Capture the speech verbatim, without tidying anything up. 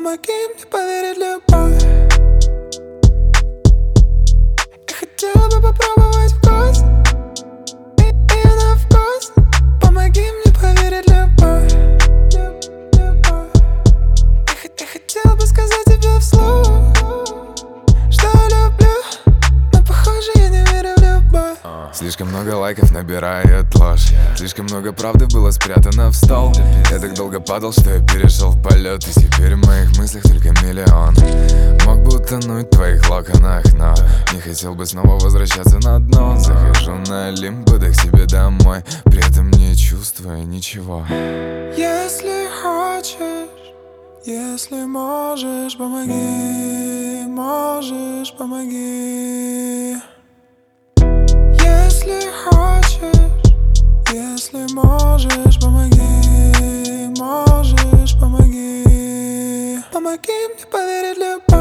Помоги мне поверить в любовь. Я хотела бы попробовать вкус, и, и на вкус. Помоги мне поверить в любовь. Любовь. Я, я хотела бы сказать тебе вслух, что я люблю, но похоже я не верю в любовь. Слишком много лайков набирает ложь. Слишком много правды было спрятано в стол. Я так долго падал, что я перешел в полет. И теперь в моих мыслях только миллион. Мог бы утонуть в твоих локонах, но не хотел бы снова возвращаться на дно. Захожу на Олимп, да к себе домой, при этом не чувствуя ничего. Если хочешь, если можешь, помоги, можешь, помоги. Если хочешь, если можешь, помоги, можешь, помоги. Помоги мне поверить в любовь.